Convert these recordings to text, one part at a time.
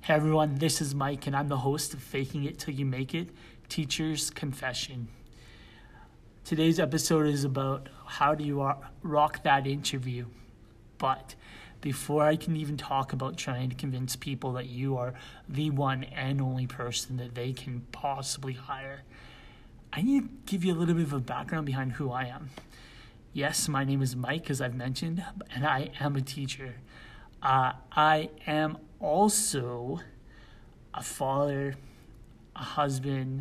Hey everyone, this is Mike and I'm the host of Faking It Till You Make It, Teacher's Confession. Today's episode is about how do you rock that interview. But before I can even talk about trying to convince people that you are the one and only person that they can possibly hire, I need to give you a little bit of a background behind who I am. Yes, my name is Mike, as I've mentioned, and I am a teacher. I am also a father, a husband,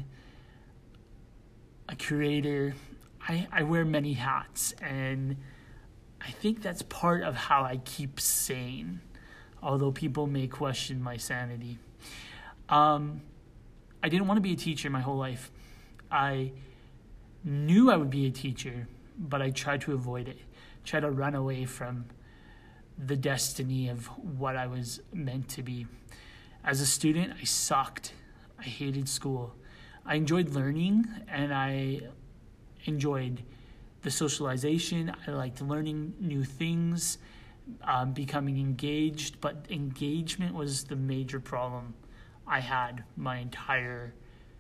a creator. I wear many hats, and I think that's part of how I keep sane, although people may question my sanity. I didn't want to be a teacher my whole life. I knew I would be a teacher, but I tried to avoid it, tried to run away from the destiny of what I was meant to be. As a student, I sucked. I hated school. I enjoyed learning, and I enjoyed the socialization. I liked learning new things, becoming engaged, but engagement was the major problem I had my entire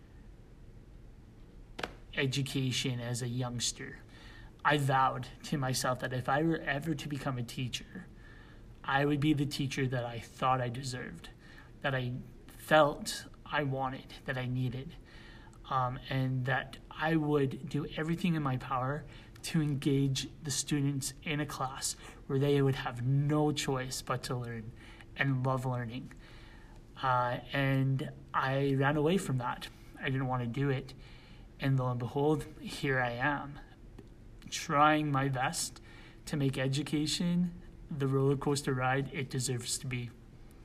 education as a youngster. I vowed to myself that if I were ever to become a teacher, I would be the teacher that I thought I deserved, that I felt I wanted, that I needed, and that I would do everything in my power to engage the students in a class where they would have no choice but to learn and love learning. And I ran away from that. I didn't want to do it. And lo and behold, here I am, trying my best to make education the roller coaster ride it deserves to be.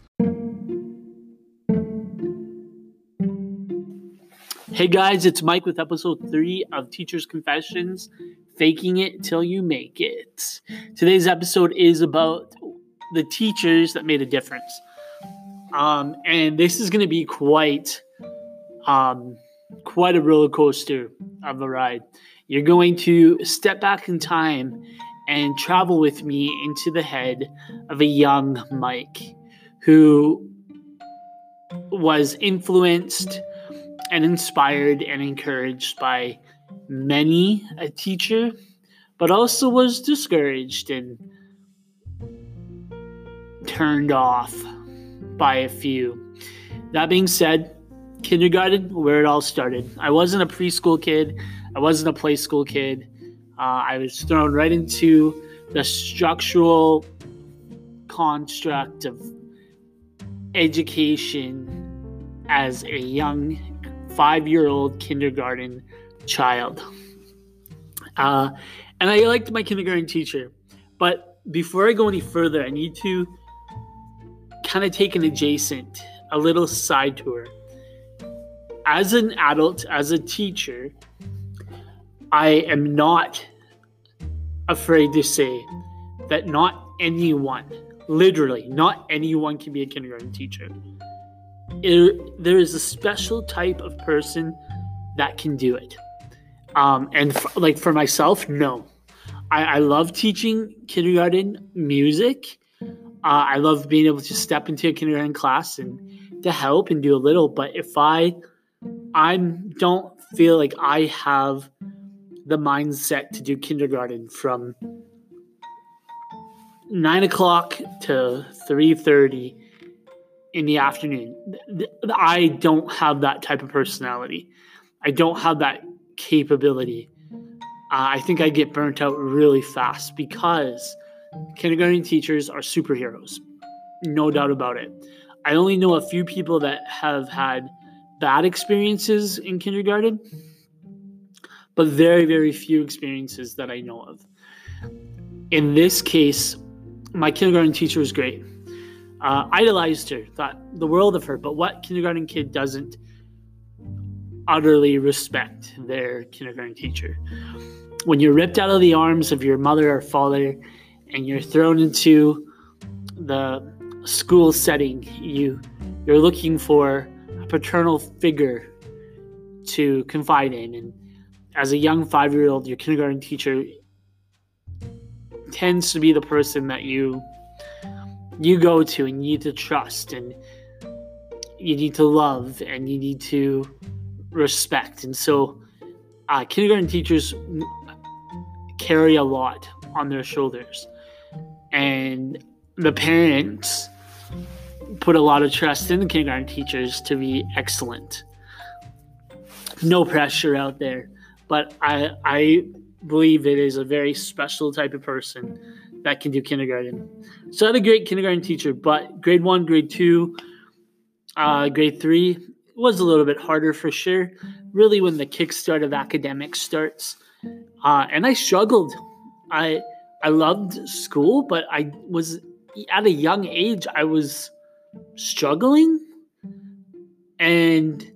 Hey guys, it's Mike with episode 3 of Teacher's Confessions, Faking It Till You Make It. Today's episode is about the teachers that made a difference. And this is going to be quite a roller coaster of a ride. You're going to step back in time and travel with me into the head of a young Mike who was influenced and inspired and encouraged by many a teacher, but also was discouraged and turned off by a few. That being said, kindergarten, where it all started. I wasn't a preschool kid. I wasn't a play school kid. I was thrown right into the structural construct of education as a young 5-year-old kindergarten child. And I liked my kindergarten teacher. But before I go any further, I need to kind of take a little side tour. As an adult, as a teacher, I am not afraid to say that not anyone, literally, not anyone can be a kindergarten teacher. There is a special type of person that can do it. And for myself, no. I love teaching kindergarten music. I love being able to step into a kindergarten class and to help and do a little. But if I don't feel like I have the mindset to do kindergarten from 9 o'clock to 3:30 in the afternoon. I don't have that type of personality. I don't have that capability. I think I get burnt out really fast because kindergarten teachers are superheroes. No doubt about it. I only know a few people that have had bad experiences in kindergarten, but very, very few experiences that I know of. In this case, my kindergarten teacher was great. Idolized her, thought the world of her, but what kindergarten kid doesn't utterly respect their kindergarten teacher? When you're ripped out of the arms of your mother or father and you're thrown into the school setting, you're looking for a paternal figure to confide in. And as a young 5-year-old, your kindergarten teacher tends to be the person that you go to and you need to trust. And you need to love and you need to respect. And so kindergarten teachers carry a lot on their shoulders. And the parents put a lot of trust in the kindergarten teachers to be excellent. No pressure out there. But I believe it is a very special type of person that can do kindergarten. So I had a great kindergarten teacher, but grade 1, grade 2, grade 3 was a little bit harder for sure. Really when the kickstart of academics starts. And I struggled. I loved school, but I was at a young age, I was struggling. And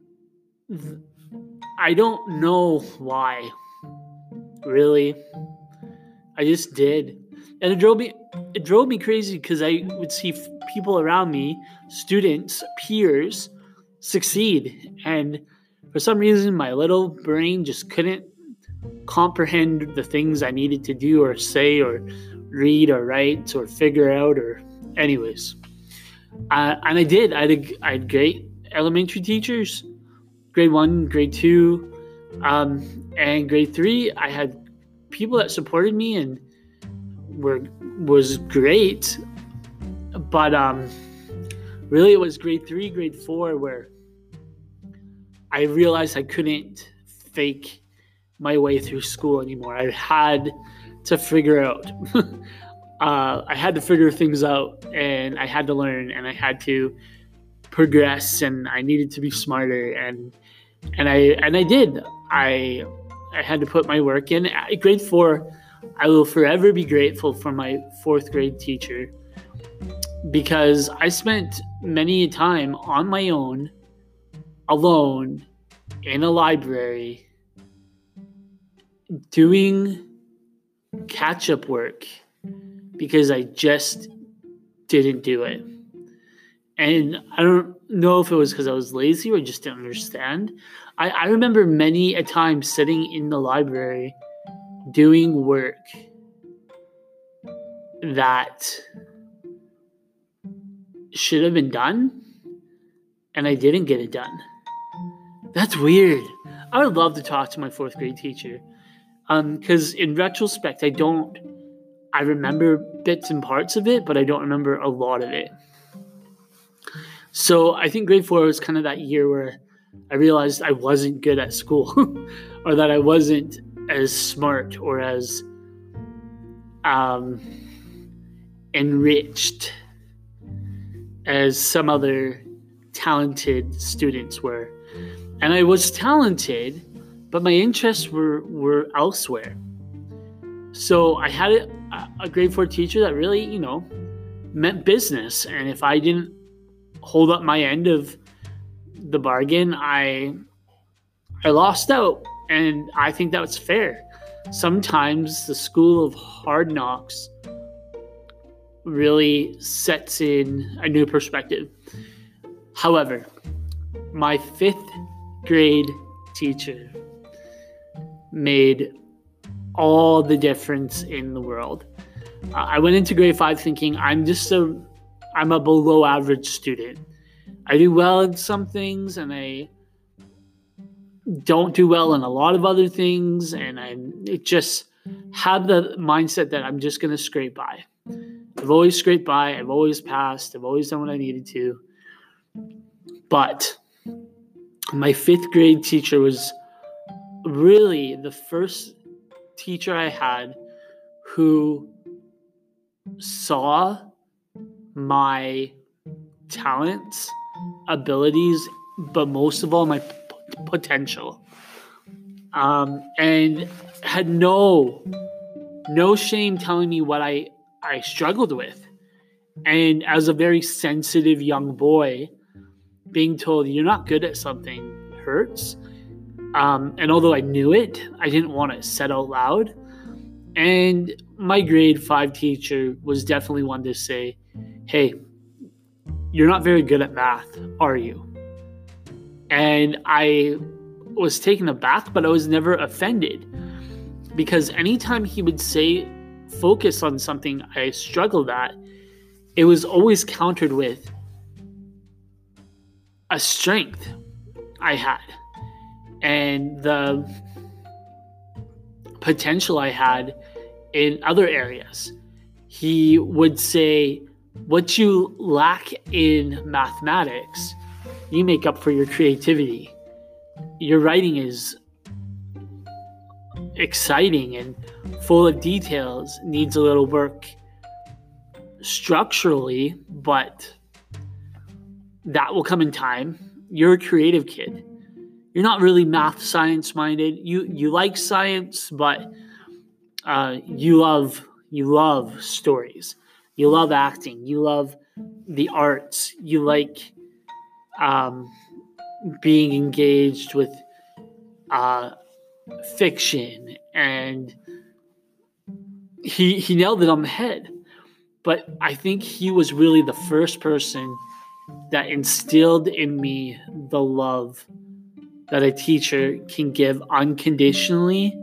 I don't know why, really. I just did. And it drove me crazy because I would see people around me, students, peers, succeed. And for some reason, my little brain just couldn't comprehend the things I needed to do or say or read or write or figure out or anyways. And I did. I had great elementary teachers. Grade 1, grade 2, and grade 3, I had people that supported me and was great. But really it was grade 3, grade 4 where I realized I couldn't fake my way through school anymore. I had to figure out. I had to figure things out, and I had to learn, and I had to progress, and I needed to be smarter, and I did. I had to put my work in. At grade 4, I will forever be grateful for my 4th grade teacher because I spent many a time on my own, alone, in a library, doing catch-up work because I just didn't do it. And I don't know if it was because I was lazy or just didn't understand. I remember many a time sitting in the library doing work that should have been done, and I didn't get it done. That's weird. I would love to talk to my 4th grade teacher. Because in retrospect, I remember bits and parts of it, but I don't remember a lot of it. So I think grade 4 was kind of that year where I realized I wasn't good at school or that I wasn't as smart or as enriched as some other talented students were. And I was talented, but my interests were elsewhere. So I had a grade 4 teacher that really, meant business. And if I didn't hold up my end of the bargain, I lost out. And I think that was fair. Sometimes the school of hard knocks really sets in a new perspective. However, my 5th grade teacher made all the difference in the world. I went into grade 5 thinking I'm a below average student. I do well in some things and I don't do well in a lot of other things, and I just had the mindset that I'm just going to scrape by. I've always scraped by, I've always passed, I've always done what I needed to. But my 5th grade teacher was really the first teacher I had who saw my talents, abilities, but most of all my potential, and had no shame telling me what I struggled with. And as a very sensitive young boy, being told you're not good at something hurts. And although I knew it, I didn't want it said out loud. And my grade 5 teacher was definitely one to say, hey, you're not very good at math, are you? And I was taken aback, but I was never offended. Because anytime he would say, focus on something I struggled at, it was always countered with, a strength I had and the potential I had in other areas. He would say, what you lack in mathematics, you make up for your creativity. Your writing is exciting and full of details, needs a little work structurally, but that will come in time. You're a creative kid. You're not really math science minded. You like science, but you love stories. You love acting. You love the arts. You like being engaged with fiction, and he nailed it on the head. But I think he was really the first person that instilled in me the love that a teacher can give unconditionally,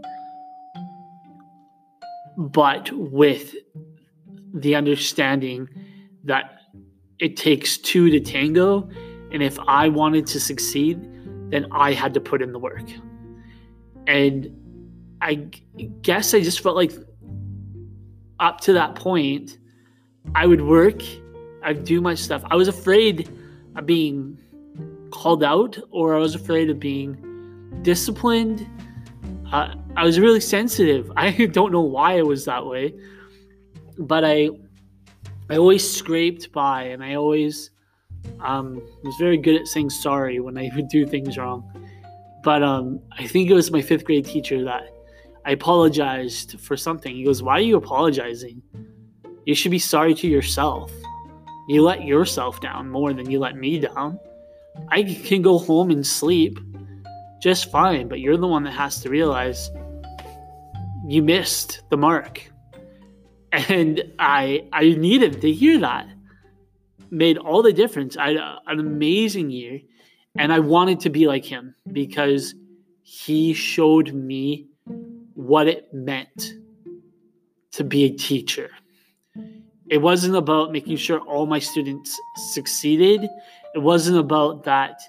but with the understanding that it takes two to tango, and if I wanted to succeed, then I had to put in the work. And I guess I just felt like up to that point, I would work, I'd do my stuff. I was afraid of being called out, or I was afraid of being disciplined. I was really sensitive. I don't know why I was that way, but I always scraped by, and I always was very good at saying sorry when I would do things wrong. But I think it was my 5th grade teacher that I apologized for something. He goes, "Why are you apologizing? You should be sorry to yourself. You let yourself down more than you let me down. I can go home and sleep just fine, but you're the one that has to realize you missed the mark." And I needed to hear that. Made all the difference. I had an amazing year, and I wanted to be like him because he showed me what it meant to be a teacher. It wasn't about making sure all my students succeeded. It wasn't about that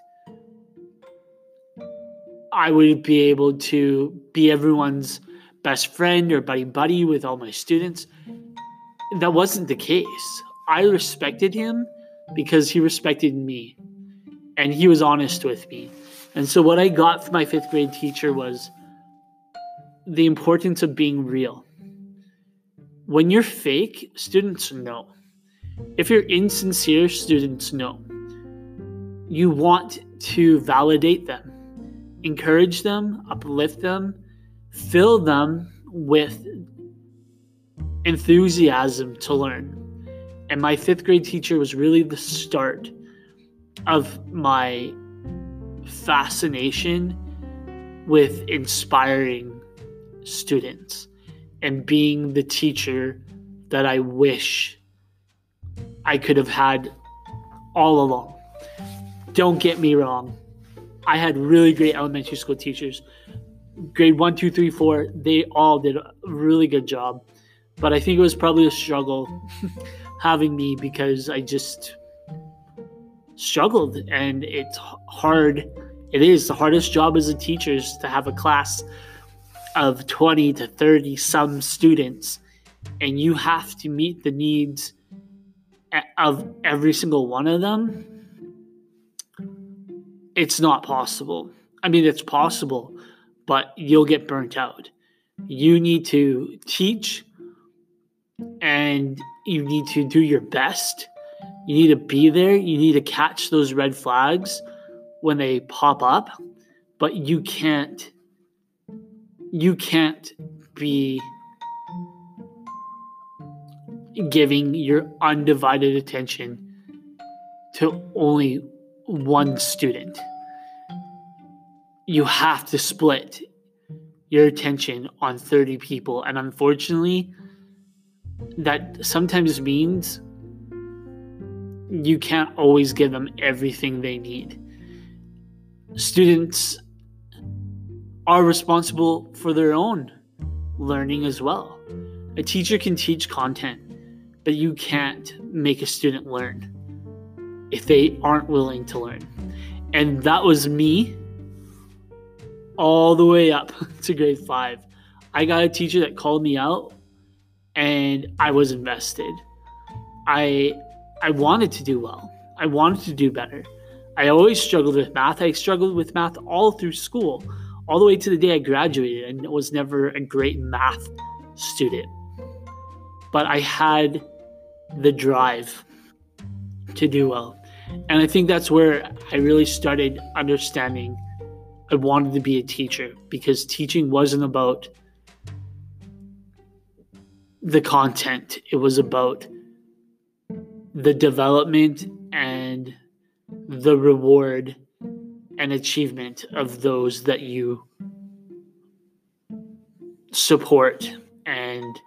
I would be able to be everyone's best friend or buddy with all my students. That wasn't the case. I respected him because he respected me, and he was honest with me. And so what I got from my 5th grade teacher was the importance of being real. When you're fake, students know. If you're insincere, students know. You want to validate them, encourage them, uplift them, fill them with enthusiasm to learn. And my 5th grade teacher was really the start of my fascination with inspiring students and being the teacher that I wish I could have had all along. Don't get me wrong. I had really great elementary school teachers. Grade 1, 2, 3, 4, they all did a really good job. But I think it was probably a struggle having me because I just struggled. And it's hard. It is the hardest job as a teacher is to have a class of 20 to 30 some students, and you have to meet the needs of every single one of them. It's not possible. I mean, it's possible, but you'll get burnt out. You need to teach, and you need to do your best. You need to be there. You need to catch those red flags when they pop up, but you can't be giving your undivided attention to only one student. You have to split your attention on 30 people. And unfortunately, that sometimes means you can't always give them everything they need. Students are responsible for their own learning as well. A teacher can teach content, but you can't make a student learn if they aren't willing to learn. And that was me all the way up to grade 5. I got a teacher that called me out, and I was invested. I wanted to do well. I wanted to do better. I always struggled with math. I struggled with math all through school, all the way to the day I graduated, and was never a great math student. But I had the drive to do well. And I think that's where I really started understanding I wanted to be a teacher, because teaching wasn't about the content. It was about the development and the reward and achievement of those that you support and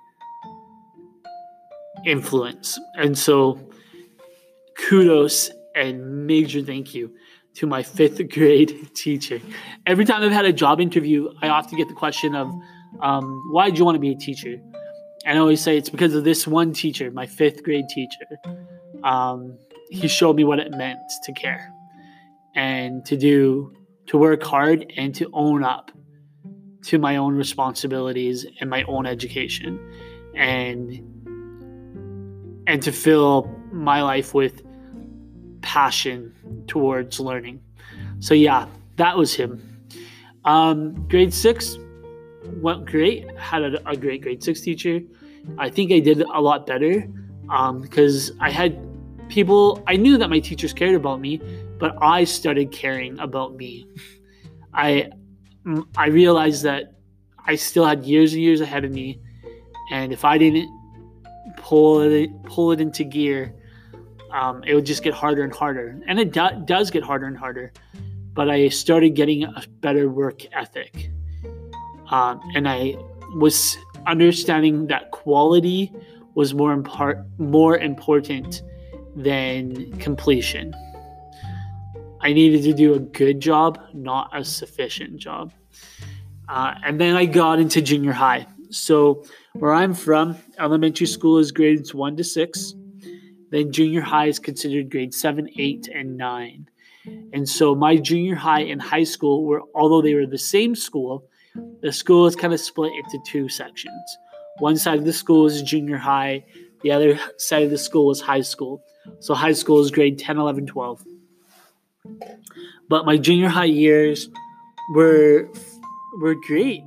influence. And so kudos and major thank you to my 5th grade teacher. Every time I've had a job interview, I often get the question of, why did you want to be a teacher? And I always say it's because of this one teacher, my 5th grade teacher. He showed me what it meant to care and to work hard and to own up to my own responsibilities and my own education, and to fill my life with passion towards learning. So yeah, that was him. Grade 6 went great. Had a great grade 6 teacher. I think I did a lot better because I had people, I knew that my teachers cared about me, but I started caring about me. I realized that I still had years and years ahead of me, and if I didn't pull it into gear, it would just get harder and harder. And it does get harder and harder. But I started getting a better work ethic. And I was understanding that quality was more important than completion. I needed to do a good job, not a sufficient job. And then I got into junior high. So where I'm from, elementary school is grades 1 to 6. Then junior high is considered grades 7, 8, and 9. And so my junior high and high school although they were the same school, the school is kind of split into 2 sections. One side of the school is junior high. The other side of the school is high school. So high school is grade 10, 11, 12. But my junior high years were great.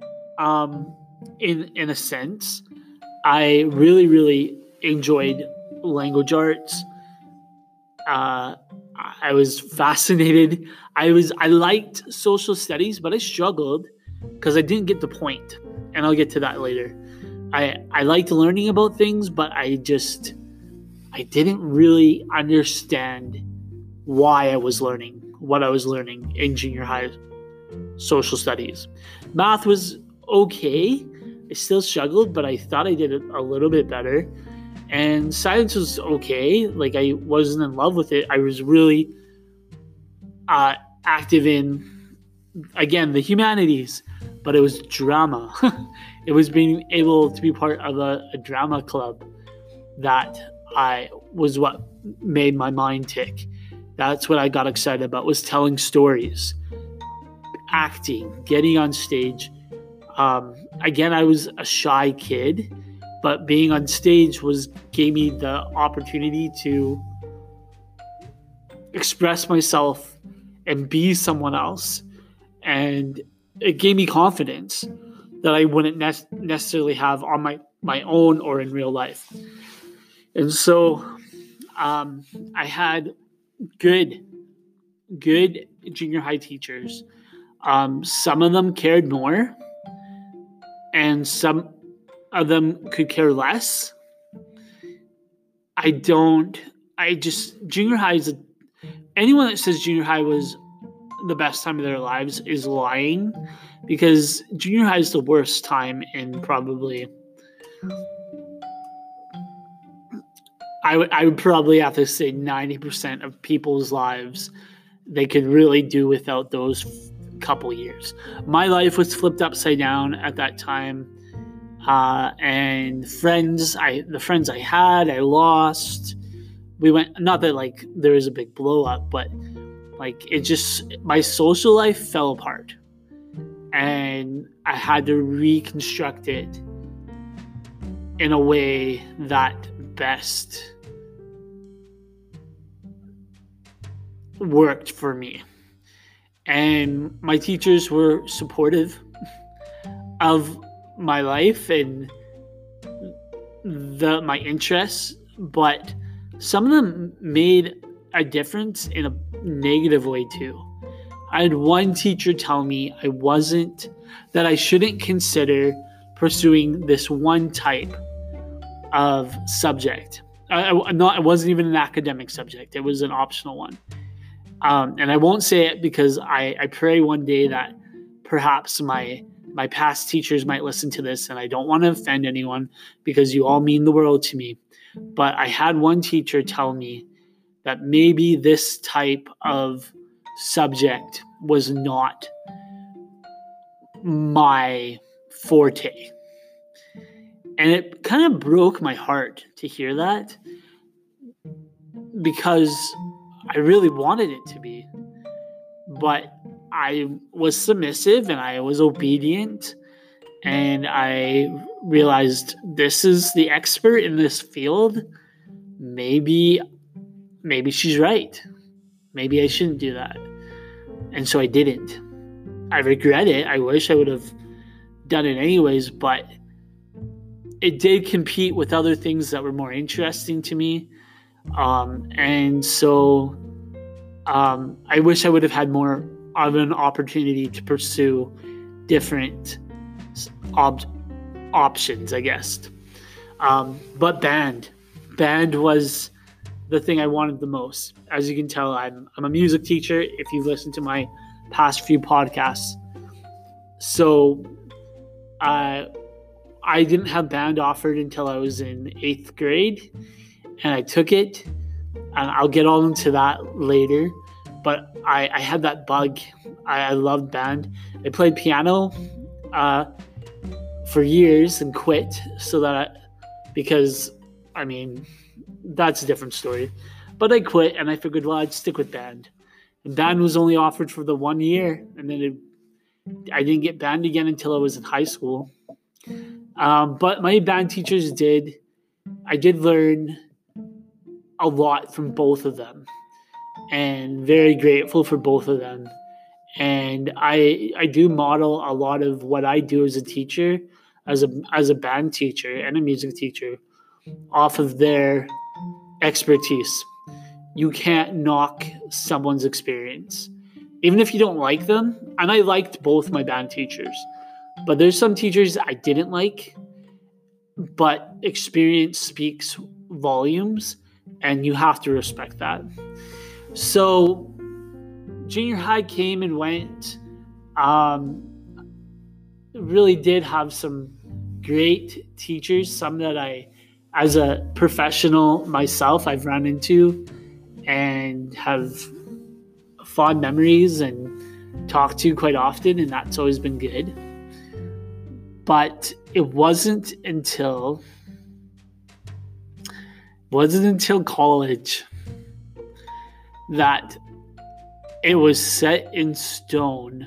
In a sense, I really, really enjoyed language arts. I was fascinated. I liked social studies, but I struggled because I didn't get the point, and I'll get to that later. I liked learning about things, but I didn't really understand why I was learning what I was learning in junior high social studies. Math was okay. I still struggled, but I thought I did it a little bit better. And science was okay. Like, I wasn't in love with it. I was really active in, again, the humanities, but it was drama. It was being able to be part of a drama club that was what made my mind tick. That's what I got excited about, was telling stories, acting, getting on stage. Again, I was a shy kid, but being on stage gave me the opportunity to express myself and be someone else. And it gave me confidence that I wouldn't necessarily have on my own or in real life. And so I had good junior high teachers. Some of them cared more, and some of them could care less. Junior high is anyone that says junior high was the best time of their lives is lying, because junior high is the worst time in probably, I would probably have to say 90% of people's lives. They could really do without those couple years. My life was flipped upside down at that time. And the friends I had, I lost. We went, not that like there was a big blow up, but My social life fell apart. And I had to reconstruct it in a way that best worked for me. And my teachers were supportive of my life and my interests, but some of them made a difference in a negative way too. I had one teacher tell me that I shouldn't consider pursuing this one type of subject. It wasn't even an academic subject. It was an optional one. And I won't say it because I pray one day that perhaps my past teachers might listen to this, and I don't want to offend anyone because you all mean the world to me. But I had one teacher tell me that maybe this type of subject was not my forte. And it kind of broke my heart to hear that, because I really wanted it to be. But I was submissive and I was obedient, and I realized this is the expert in this field. Maybe she's right. Maybe I shouldn't do that. And so I didn't. I regret it. I wish I would have done it anyways, but it did compete with other things that were more interesting to me. And so I wish I would have had more of an opportunity to pursue different options, I guess. But band was the thing I wanted the most. As you can tell, I'm a music teacher, if you've listened to my past few podcasts. So I didn't have band offered until I was in 8th grade, and I took it. And I'll get all into that later. But I had that bug. I loved band. I played piano for years and quit because that's a different story. But I quit, and I figured, well, I'd stick with band. And band was only offered for the 1 year, and then I didn't get band again until I was in high school. But my band teachers I did learn a lot from both of them, and very grateful for both of them. And I do model a lot of what I do as a teacher, as a band teacher and a music teacher, off of their expertise. You can't knock someone's experience, even if you don't like them. And I liked both my band teachers, but there's some teachers I didn't like, but experience speaks volumes, and you have to respect that. So junior high came and went. Really did have some great teachers, some that I, as a professional myself, I've run into and have fond memories and talked to quite often, and that's always been good. But it wasn't until college that it was set in stone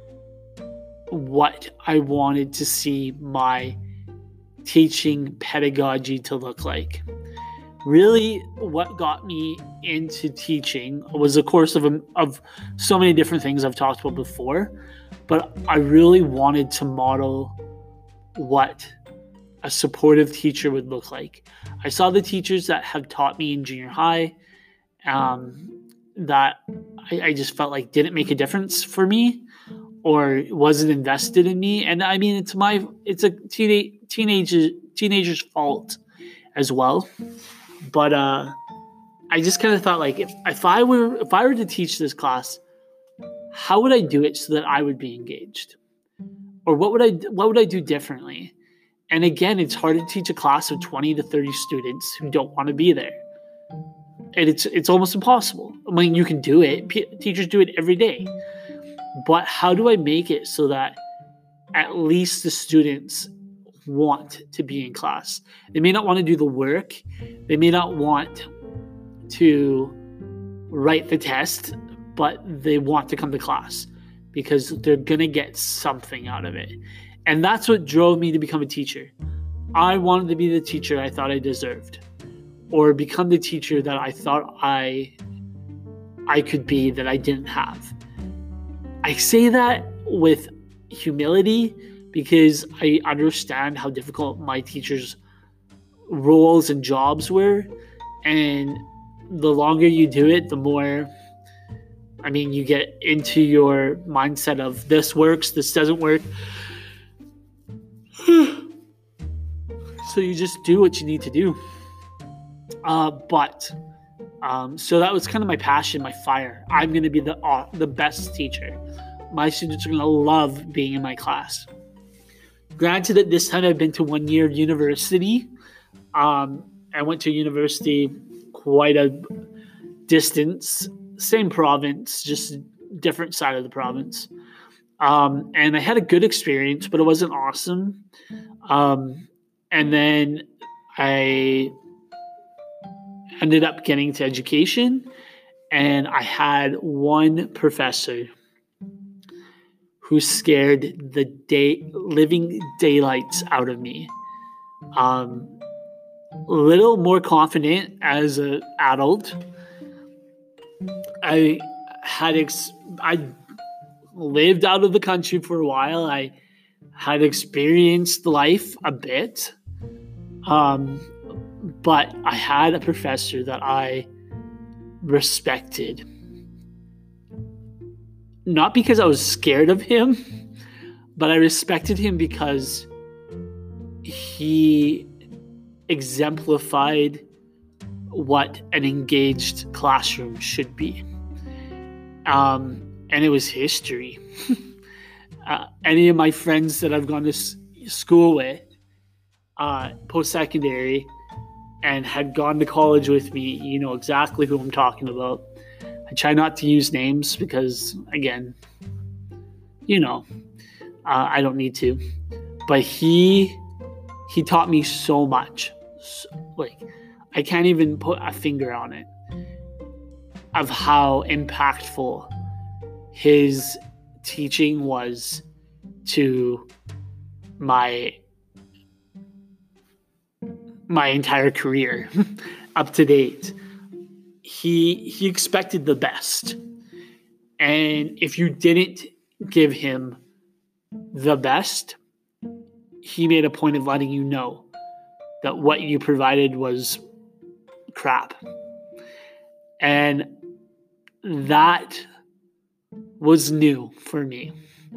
what I wanted to see my teaching pedagogy to look like. Really, what got me into teaching was a course of so many different things I've talked about before, but I really wanted to model what a supportive teacher would look like. I saw the teachers that have taught me in junior high that I just felt like didn't make a difference for me or wasn't invested in me. And I mean, it's a teenager's fault as well. But I just kind of thought, like, if I were to teach this class, how would I do it so that I would be engaged? Or what would I do differently? And again, it's hard to teach a class of 20 to 30 students who don't want to be there. And it's almost impossible. I mean, you can do it. Teachers do it every day. But how do I make it so that at least the students want to be in class? They may not want to do the work. They may not want to write the test, but they want to come to class because they're going to get something out of it. And that's what drove me to become a teacher. I wanted to be the teacher I thought I deserved, or become the teacher that I thought I could be that I didn't have. I say that with humility because I understand how difficult my teachers' roles and jobs were. And the longer you do it, the more, you get into your mindset of this works, this doesn't work. So you just do what you need to do. So that was kind of my passion, my fire. I'm going to be the best teacher. My students are going to love being in my class. Granted, at this time I've been to 1 year university. I went to university quite a distance, same province, just different side of the province. And I had a good experience, but it wasn't awesome. And then I ended up getting to education, and I had one professor who scared the living daylights out of me. A little more confident as an adult. I lived out of the country for a while. I had experienced life a bit. But I had a professor that I respected. Not because I was scared of him, but I respected him because he exemplified what an engaged classroom should be. And it was history. Any of my friends that I've gone to school with, post-secondary, and had gone to college with me, you know exactly who I'm talking about. I try not to use names because, again, I don't need to. But he taught me so much. I can't even put a finger on it, of how impactful his teaching was to my entire career up to date. He expected the best. And if you didn't give him the best, he made a point of letting you know that what you provided was crap. And that was new for me.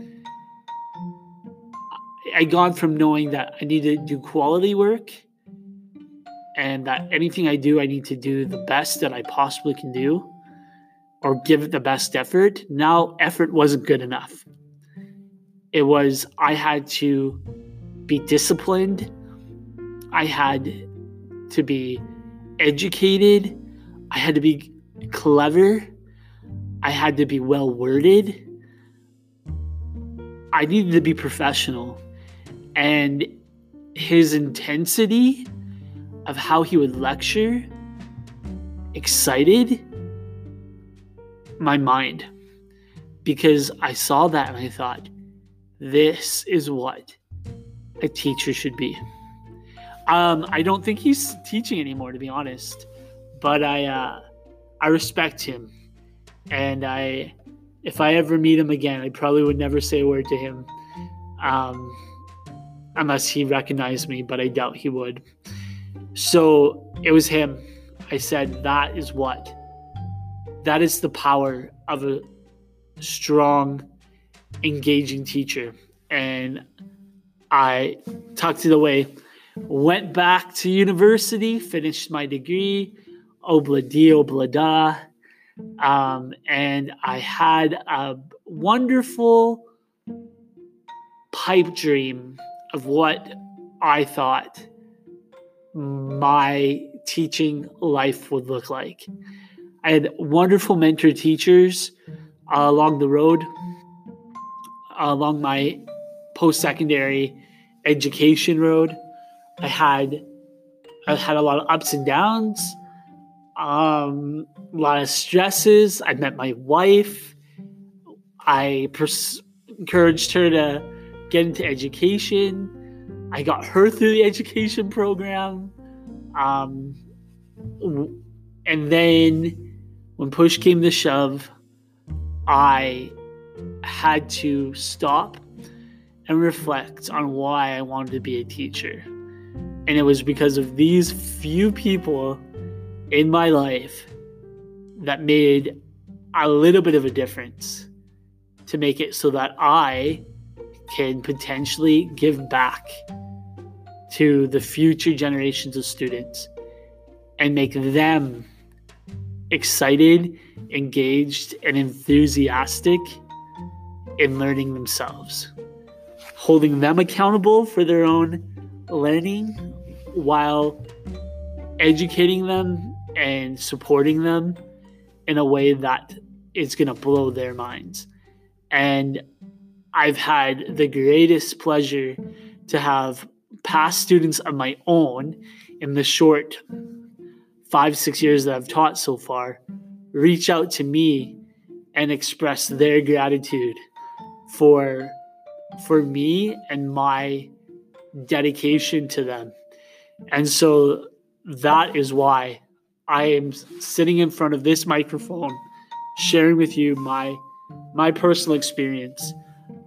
I gone from knowing that I needed to do quality work, and that anything I do, I need to do the best that I possibly can do, or give it the best effort. Now, effort wasn't good enough. It was, I had to be disciplined. I had to be educated. I had to be clever. I had to be well-worded. I needed to be professional. And his intensity of how he would lecture excited my mind, because I saw that and I thought, this is what a teacher should be. I don't think he's teaching anymore, to be honest, but I respect him, and if I ever meet him again, I probably would never say a word to him, unless he recognized me, but I doubt he would. So it was him. I said, that is the power of a strong, engaging teacher. And I tucked it away, went back to university, finished my degree, obla-di, and I had a wonderful pipe dream of what I thought my teaching life would look like. I had wonderful mentor teachers along the road, along my post-secondary education road. I had a lot of ups and downs. A lot of stresses. I met my wife. I encouraged her to get into education. I got her through the education program. And then when push came to shove, I had to stop and reflect on why I wanted to be a teacher. And it was because of these few people in my life that made a little bit of a difference to make it so that I can potentially give back to the future generations of students and make them excited, engaged, and enthusiastic in learning themselves. Holding them accountable for their own learning while educating them and supporting them in a way that is going to blow their minds. And I've had the greatest pleasure to have past students of my own in the short 5-6 years that I've taught so far reach out to me and express their gratitude for me and my dedication to them. And so that is why I am sitting in front of this microphone, sharing with you my personal experience